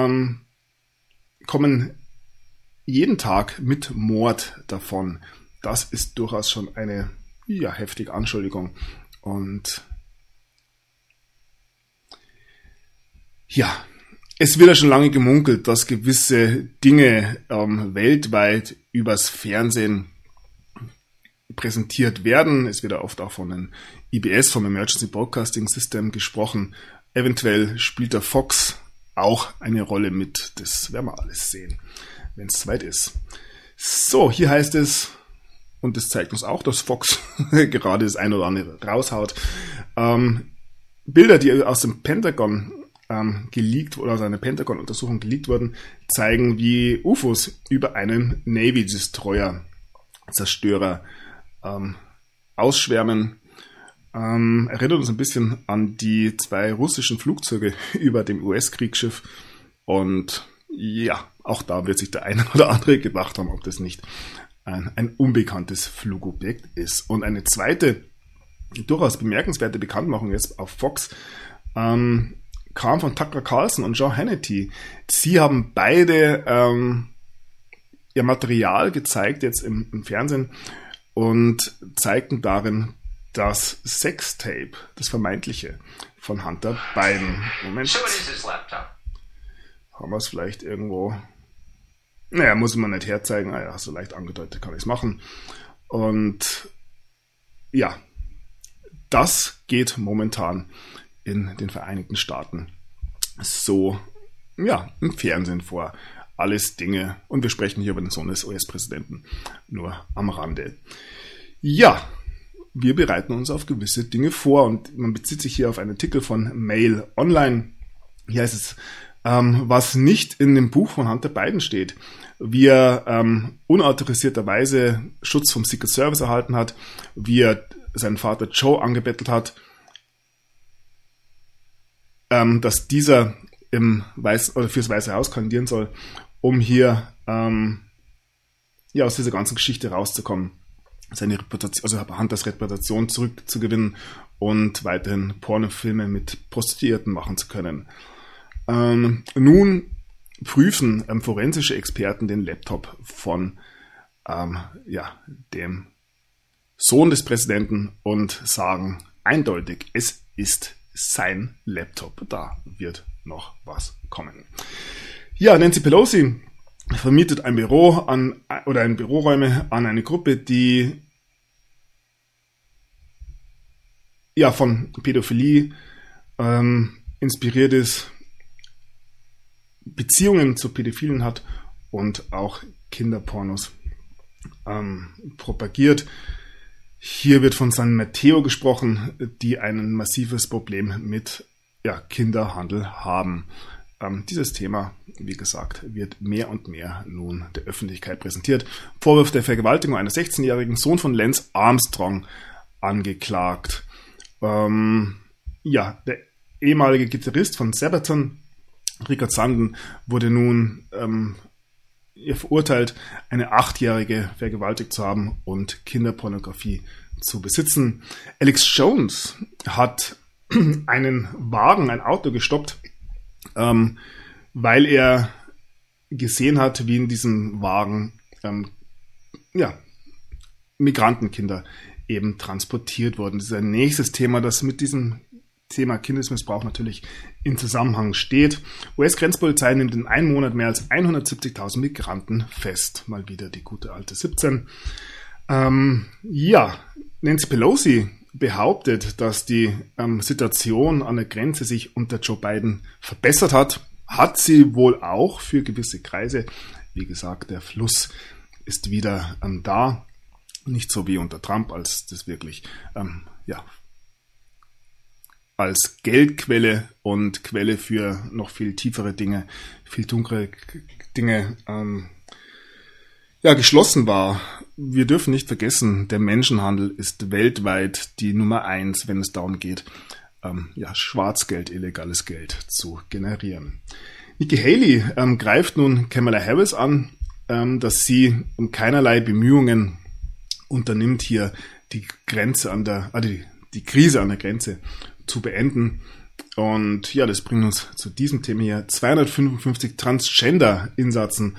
[SPEAKER 1] kommen jeden Tag mit Mord davon. Das ist durchaus schon eine heftige Anschuldigung. Und es wird ja schon lange gemunkelt, dass gewisse Dinge weltweit übers Fernsehen präsentiert werden. Es wird ja oft auch von den EBS, vom Emergency Broadcasting System gesprochen. Eventuell spielt der Fox auch eine Rolle mit. Das werden wir alles sehen, wenn es soweit ist. So, hier heißt es, und das zeigt uns auch, dass Fox gerade das ein oder andere raushaut, Bilder, die aus dem Pentagon geleakt oder aus einer Pentagon-Untersuchung geleakt wurden, zeigen, wie UFOs über einen Navy-Destroyer-Zerstörer ausschwärmen. Erinnert uns ein bisschen an die 2 russischen Flugzeuge über dem US-Kriegsschiff. Und auch da wird sich der eine oder andere gedacht haben, ob das nicht ein unbekanntes Flugobjekt ist. Und eine zweite, durchaus bemerkenswerte Bekanntmachung jetzt auf Fox kam von Tucker Carlson und Joe Hannity. Sie haben beide ihr Material gezeigt jetzt im Fernsehen und zeigten darin das Sextape, das vermeintliche, von Hunter Biden. Moment. Haben wir es vielleicht irgendwo? Naja, muss man nicht herzeigen. So leicht angedeutet kann ich es machen. Und das geht momentan in den Vereinigten Staaten so im Fernsehen vor. Alles Dinge, und wir sprechen hier über den Sohn des US-Präsidenten nur am Rande. Wir bereiten uns auf gewisse Dinge vor und man bezieht sich hier auf einen Artikel von Mail Online. Hier heißt es, was nicht in dem Buch von Hunter Biden steht, wie er unautorisierterweise Schutz vom Secret Service erhalten hat, wie er seinen Vater Joe angebettelt hat, dass dieser fürs Weiße Haus kandidieren soll, um hier aus dieser ganzen Geschichte rauszukommen, seine Reputation, also Hunters Reputation zurückzugewinnen und weiterhin Pornofilme mit Prostituierten machen zu können. Nun prüfen forensische Experten den Laptop von dem Sohn des Präsidenten und sagen eindeutig, es ist sein Laptop. Da wird noch was kommen. Nancy Pelosi vermietet ein Büro Büroräume an eine Gruppe, die von Pädophilie inspiriert ist, Beziehungen zu Pädophilen hat und auch Kinderpornos propagiert. Hier wird von San Mateo gesprochen, die ein massives Problem mit Kinderhandel haben. Dieses Thema, wie gesagt, wird mehr und mehr nun der Öffentlichkeit präsentiert. Vorwurf der Vergewaltigung eines 16-jährigen Sohn von Lance Armstrong angeklagt. Der ehemalige Gitarrist von Sabaton, Richard Sanden, wurde nun verurteilt, eine 8-Jährige vergewaltigt zu haben und Kinderpornografie zu besitzen. Alex Jones hat ein Auto gestoppt, weil er gesehen hat, wie in diesem Wagen Migrantenkinder eben transportiert wurden. Das ist ein nächstes Thema, das mit diesem Thema Kindesmissbrauch natürlich in Zusammenhang steht. US-Grenzpolizei nimmt in einem Monat mehr als 170.000 Migranten fest. Mal wieder die gute alte 17. Nancy Pelosi behauptet, dass die Situation an der Grenze sich unter Joe Biden verbessert hat. Hat sie wohl auch für gewisse Kreise. Wie gesagt, der Fluss ist wieder da. Nicht so wie unter Trump, als das wirklich als Geldquelle und Quelle für noch viel tiefere Dinge, viel dunklere Dinge geschlossen war. Wir dürfen nicht vergessen, der Menschenhandel ist weltweit die Nummer 1, wenn es darum geht, Schwarzgeld, illegales Geld zu generieren. Nikki Haley greift nun Kamala Harris an, dass sie keinerlei Bemühungen unternimmt, hier die Grenze die Krise an der Grenze zu beenden. Und ja, das bringt uns zu diesem Thema hier. 255 Transgender-Insassen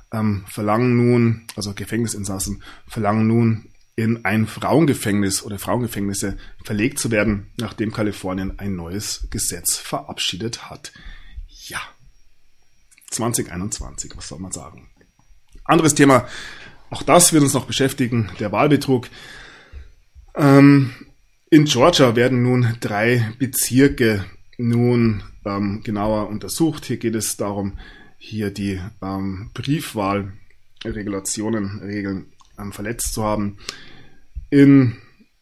[SPEAKER 1] Gefängnisinsassen verlangen nun, in ein Frauengefängnis oder Frauengefängnisse verlegt zu werden, nachdem Kalifornien ein neues Gesetz verabschiedet hat. Ja, 2021, was soll man sagen? Anderes Thema, auch das wird uns noch beschäftigen, der Wahlbetrug. In Georgia werden nun 3 Bezirke genauer untersucht. Hier geht es darum, hier die Regeln verletzt zu haben. In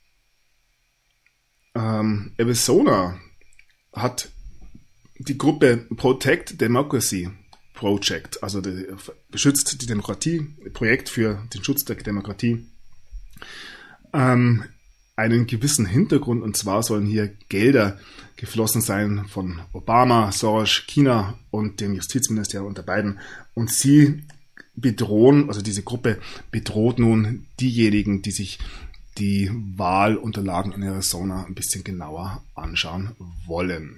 [SPEAKER 1] Arizona hat die Gruppe Protect Democracy Project, also beschützt die Demokratie, Projekt für den Schutz der Demokratie, einen gewissen Hintergrund, und zwar sollen hier Gelder geflossen sein von Obama, Soros, China und dem Justizministerium unter Biden. Und sie bedrohen, also diese Gruppe bedroht nun diejenigen, die sich die Wahlunterlagen in Arizona ein bisschen genauer anschauen wollen.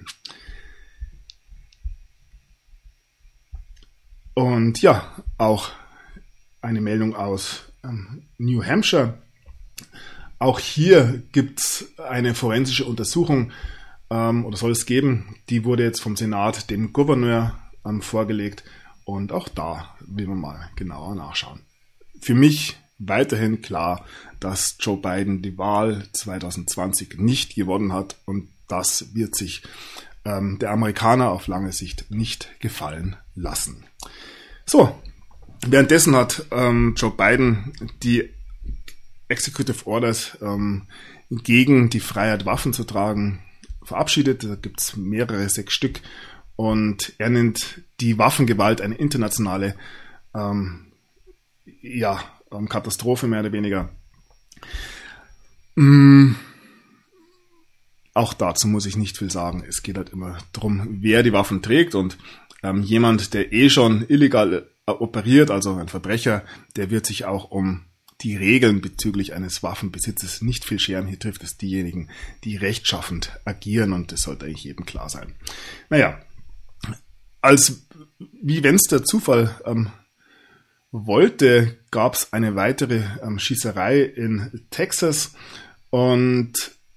[SPEAKER 1] Und ja, auch eine Meldung aus New Hampshire. Auch hier gibt es eine forensische Untersuchung, oder soll es geben, die wurde jetzt vom Senat dem Gouverneur vorgelegt, und auch da will man mal genauer nachschauen. Für mich weiterhin klar, dass Joe Biden die Wahl 2020 nicht gewonnen hat, und das wird sich der Amerikaner auf lange Sicht nicht gefallen lassen. So, währenddessen hat Joe Biden die Executive Orders gegen die Freiheit, Waffen zu tragen, verabschiedet. Da gibt es mehrere, 6 Stück. Und er nennt die Waffengewalt eine internationale Katastrophe, mehr oder weniger. Auch dazu muss ich nicht viel sagen. Es geht halt immer darum, wer die Waffen trägt. Und jemand, der schon illegal operiert, also ein Verbrecher, der wird sich auch um die Regeln bezüglich eines Waffenbesitzes nicht viel scheren. Hier trifft es diejenigen, die rechtschaffend agieren, und das sollte eigentlich jedem klar sein. Naja, wie wenn es der Zufall wollte, gab es eine weitere Schießerei in Texas, und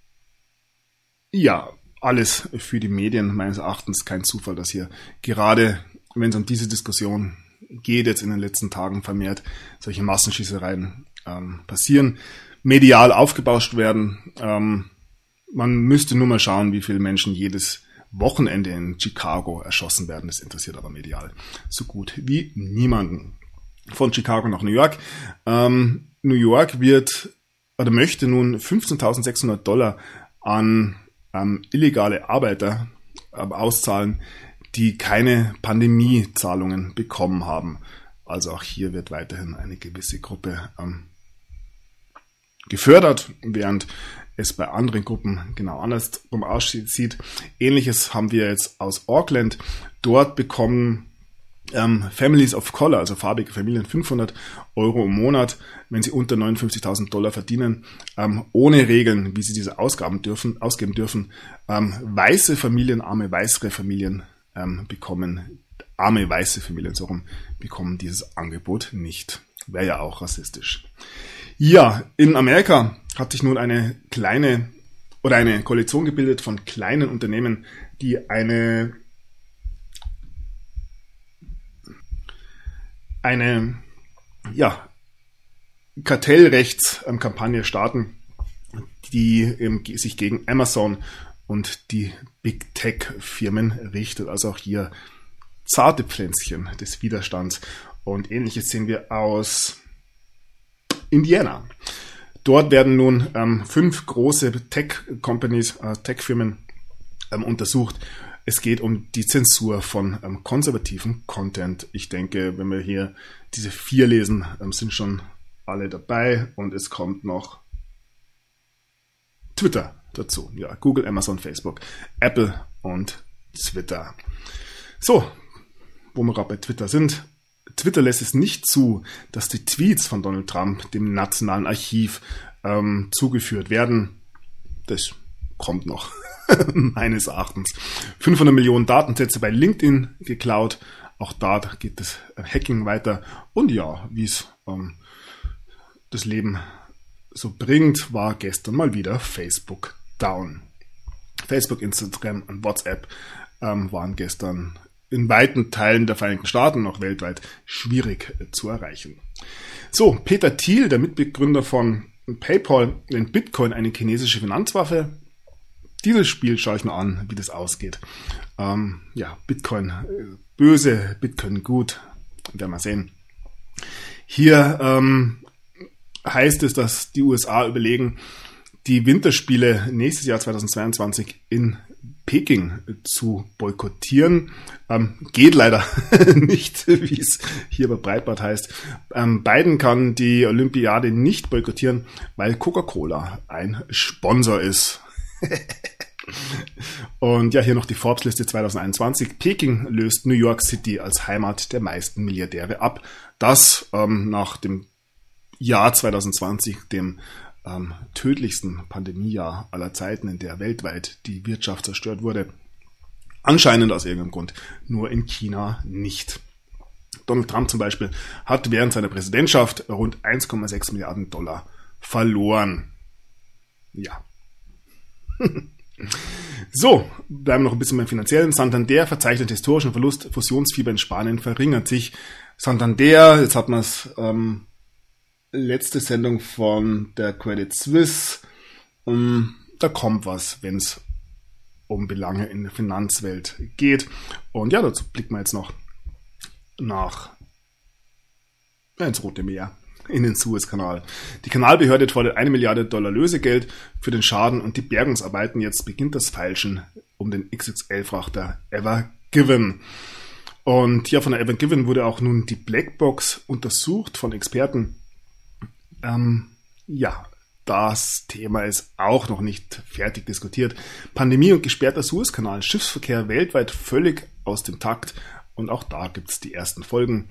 [SPEAKER 1] ja, alles für die Medien meines Erachtens kein Zufall, dass hier gerade, wenn es um diese Diskussion geht, jetzt in den letzten Tagen vermehrt solche Massenschießereien passieren, medial aufgebauscht werden. Man müsste nur mal schauen, wie viele Menschen jedes Wochenende in Chicago erschossen werden. Das interessiert aber medial so gut wie niemanden. Von Chicago nach New York. New York möchte nun $15.600 an illegale Arbeiter auszahlen, die keine Pandemiezahlungen bekommen haben. Also auch hier wird weiterhin eine gewisse Gruppe gefördert, während es bei anderen Gruppen genau andersrum aussieht. Ähnliches haben wir jetzt aus Auckland. Dort bekommen Families of Color, also farbige Familien, €500 im Monat, wenn sie unter $59.000 verdienen, ohne Regeln, wie sie diese ausgeben dürfen. Weiße Familien, arme weißere Familien bekommen arme weiße Familien so rum bekommen dieses Angebot nicht. Wäre ja auch rassistisch. Ja, in Amerika hat sich nun eine Koalition gebildet von kleinen Unternehmen, die eine Kartellrechtskampagne starten, die sich gegen Amazon und die Big Tech Firmen richtet. Also auch hier zarte Pflänzchen des Widerstands. Und Ähnliches sehen wir aus Indiana. Dort werden nun 5 große Tech-Firmen untersucht. Es geht um die Zensur von konservativen Content. Ich denke, wenn wir hier diese 4 lesen, sind schon alle dabei. Und es kommt noch Twitter dazu. Ja, Google, Amazon, Facebook, Apple und Twitter. So, wo wir gerade bei Twitter sind. Twitter lässt es nicht zu, dass die Tweets von Donald Trump dem Nationalen Archiv zugeführt werden. Das kommt noch, meines Erachtens. 500 Millionen Datensätze bei LinkedIn geklaut. Auch da geht das Hacking weiter. Und ja, wie es das Leben so bringt, war gestern mal wieder Facebook down. Facebook, Instagram und WhatsApp waren gestern in weiten Teilen der Vereinigten Staaten, auch weltweit, schwierig zu erreichen. So, Peter Thiel, der Mitbegründer von PayPal, nennt Bitcoin eine chinesische Finanzwaffe. Dieses Spiel schaue ich mir an, wie das ausgeht. Bitcoin böse, Bitcoin gut, werden wir sehen. Hier heißt es, dass die USA überlegen, die Winterspiele nächstes Jahr 2022 in Peking zu boykottieren. Geht leider nicht, wie es hier bei Breitbart heißt. Biden kann die Olympiade nicht boykottieren, weil Coca-Cola ein Sponsor ist. Und ja, hier noch die Forbes-Liste 2021. Peking löst New York City als Heimat der meisten Milliardäre ab. Das nach dem Jahr 2020, dem tödlichsten Pandemiejahr aller Zeiten, in der weltweit die Wirtschaft zerstört wurde. Anscheinend aus irgendeinem Grund, nur in China nicht. Donald Trump zum Beispiel hat während seiner Präsidentschaft rund 1,6 Milliarden Dollar verloren. Ja. So, bleiben wir noch ein bisschen beim Finanziellen. Santander verzeichnet historischen Verlust, Fusionsfieber in Spanien verringert sich. Santander, jetzt hat man es letzte Sendung von der Credit Suisse. Da kommt was, wenn es um Belange in der Finanzwelt geht. Und ja, dazu blicken wir jetzt noch ins Rote Meer, in den Suezkanal. Die Kanalbehörde fordert 1 Milliarde Dollar Lösegeld für den Schaden und die Bergungsarbeiten. Jetzt beginnt das Feilschen um den XXL-Frachter Ever Given. Und ja, von der Ever Given wurde auch nun die Blackbox untersucht von Experten. Das Thema ist auch noch nicht fertig diskutiert. Pandemie und gesperrter Suezkanal, Schiffsverkehr weltweit völlig aus dem Takt. Und auch da gibt es die ersten Folgen.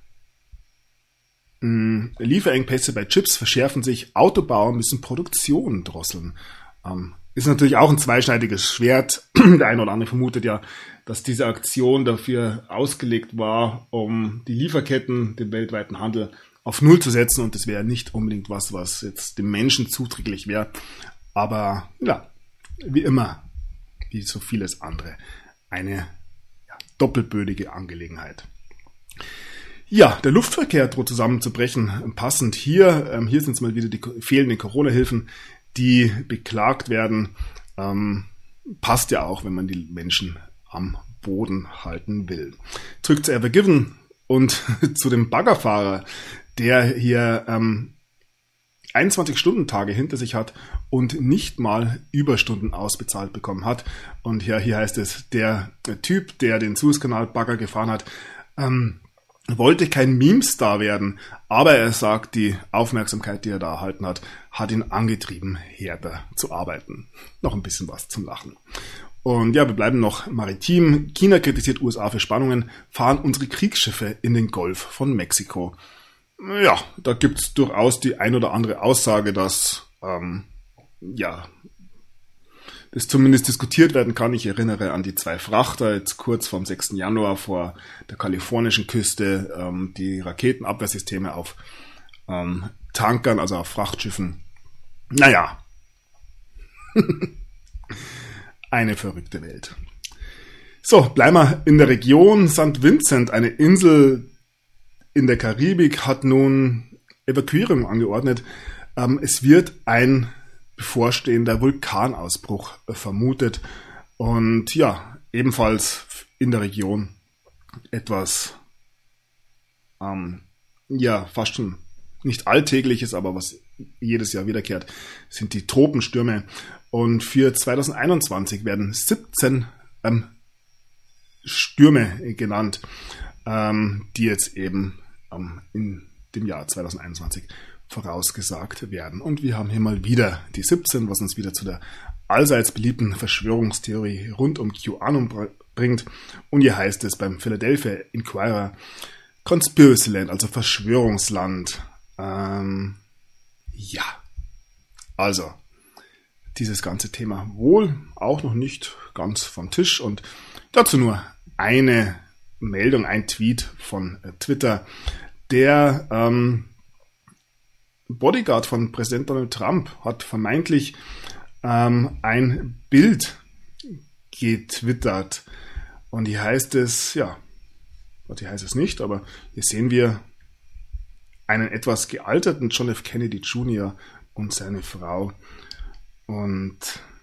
[SPEAKER 1] Lieferengpässe bei Chips verschärfen sich. Autobauer müssen Produktion drosseln. Ist natürlich auch ein zweischneidiges Schwert. Der eine oder andere vermutet ja, dass diese Aktion dafür ausgelegt war, um die Lieferketten, den weltweiten Handel auf Null zu setzen, und das wäre nicht unbedingt was jetzt dem Menschen zuträglich wäre. Aber ja, wie immer, wie so vieles andere, eine doppelbödige Angelegenheit. Ja, der Luftverkehr droht zusammenzubrechen. Passend hier sind es mal wieder die fehlenden Corona-Hilfen, die beklagt werden. Passt ja auch, wenn man die Menschen am Boden halten will. Zurück zu Ever Given und zu dem Baggerfahrer, der hier 21-Stunden-Tage hinter sich hat und nicht mal Überstunden ausbezahlt bekommen hat. Und ja, hier heißt es, der Typ, der den Suezkanal-Bagger gefahren hat, wollte kein Meme-Star werden, aber er sagt, die Aufmerksamkeit, die er da erhalten hat, hat ihn angetrieben, härter zu arbeiten. Noch ein bisschen was zum Lachen. Und ja, wir bleiben noch maritim. China kritisiert USA für Spannungen, fahren unsere Kriegsschiffe in den Golf von Mexiko. Ja, da gibt's durchaus die ein oder andere Aussage, dass das zumindest diskutiert werden kann. Ich erinnere an die 2 Frachter jetzt kurz vom 6. Januar vor der kalifornischen Küste, die Raketenabwehrsysteme auf Tankern, also auf Frachtschiffen. Naja, eine verrückte Welt. So, bleiben wir in der Region. St. Vincent, eine Insel in der Karibik, hat nun Evakuierung angeordnet. Es wird ein bevorstehender Vulkanausbruch vermutet und ja, ebenfalls in der Region etwas, fast schon nicht Alltägliches, aber was jedes Jahr wiederkehrt, sind die Tropenstürme. Und für 2021 werden 17 Stürme genannt, die jetzt eben in dem Jahr 2021 vorausgesagt werden. Und wir haben hier mal wieder die 17, was uns wieder zu der allseits beliebten Verschwörungstheorie rund um QAnon bringt. Und hier heißt es beim Philadelphia Inquirer Conspiracy Land, also Verschwörungsland. Also dieses ganze Thema wohl auch noch nicht ganz vom Tisch. Und dazu nur eine Meldung, ein Tweet von Twitter. Der Bodyguard von Präsident Donald Trump hat vermeintlich ein Bild getwittert. Und hier heißt es, hier heißt es nicht, aber hier sehen wir einen etwas gealterten John F. Kennedy Jr. und seine Frau. Und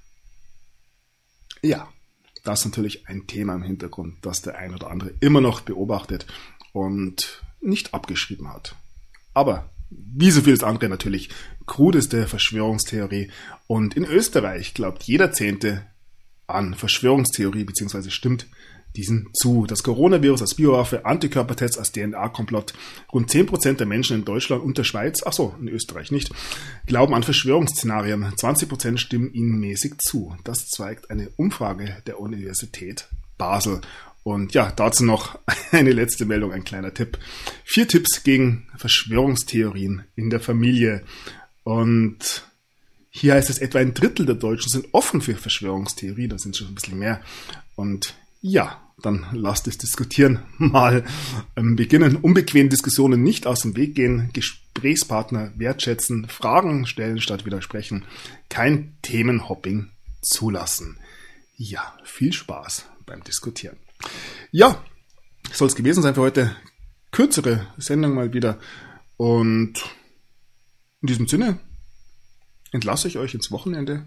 [SPEAKER 1] ja, das ist natürlich ein Thema im Hintergrund, das der ein oder andere immer noch beobachtet und nicht abgeschrieben hat. Aber wie so vieles andere natürlich krudeste Verschwörungstheorie. Und in Österreich glaubt jeder Zehnte an Verschwörungstheorie bzw. stimmt diesen zu. Das Coronavirus als Biowaffe, Antikörpertests als DNA-Komplott. Rund 10% der Menschen in Deutschland und der Schweiz, in Österreich nicht, glauben an Verschwörungsszenarien. 20% stimmen ihnen mäßig zu. Das zeigt eine Umfrage der Universität Basel. Und ja, dazu noch eine letzte Meldung, ein kleiner Tipp. 4 Tipps gegen Verschwörungstheorien in der Familie. Und hier heißt es, etwa ein Drittel der Deutschen sind offen für Verschwörungstheorie. Das sind schon ein bisschen mehr. Und ja, dann lasst es diskutieren mal beginnen. Unbequeme Diskussionen nicht aus dem Weg gehen. Gesprächspartner wertschätzen. Fragen stellen statt widersprechen. Kein Themenhopping zulassen. Ja, viel Spaß beim Diskutieren. Ja, soll es gewesen sein für heute. Kürzere Sendung mal wieder. Und in diesem Sinne entlasse ich euch ins Wochenende.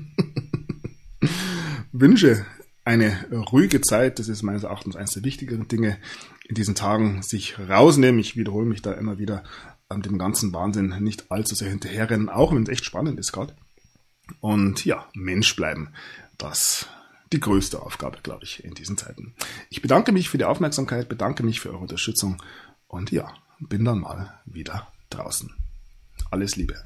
[SPEAKER 1] Wünsche eine ruhige Zeit. Das ist meines Erachtens eines der wichtigeren Dinge in diesen Tagen. Sich rausnehmen. Ich wiederhole mich da immer wieder an dem ganzen Wahnsinn nicht allzu sehr hinterherrennen. Auch wenn es echt spannend ist gerade. Und ja, Mensch bleiben. Das die größte Aufgabe, glaube ich, in diesen Zeiten. Ich bedanke mich für die Aufmerksamkeit, bedanke mich für eure Unterstützung und ja, bin dann mal wieder draußen. Alles Liebe.